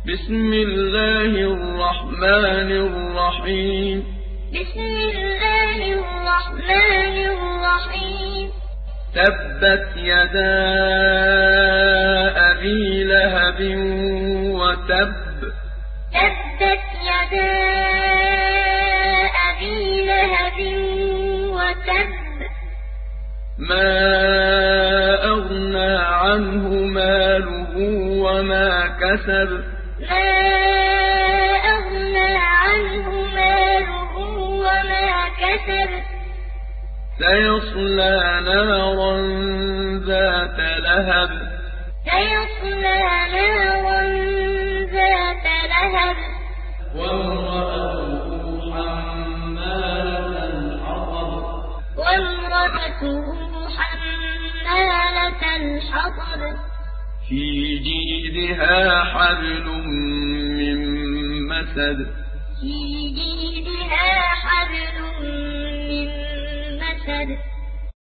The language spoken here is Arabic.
بسم الله الرحمن الرحيم. بسم الله الرحمن الرحيم. تبت يدا أبي لهب وتب. تبت يدا أبي لهب وتب. ما أغنى عنه ماله وما كسب. ما أغنى عنه ماله وما كسب. سيصلى نارا ذات لهب. سيصلى نارا ذات لهب. وامرأته حمالة الحطب. وامرأته حمالة الحطب. في جيدها حبل من مسد. في جيدها حبل من مسد.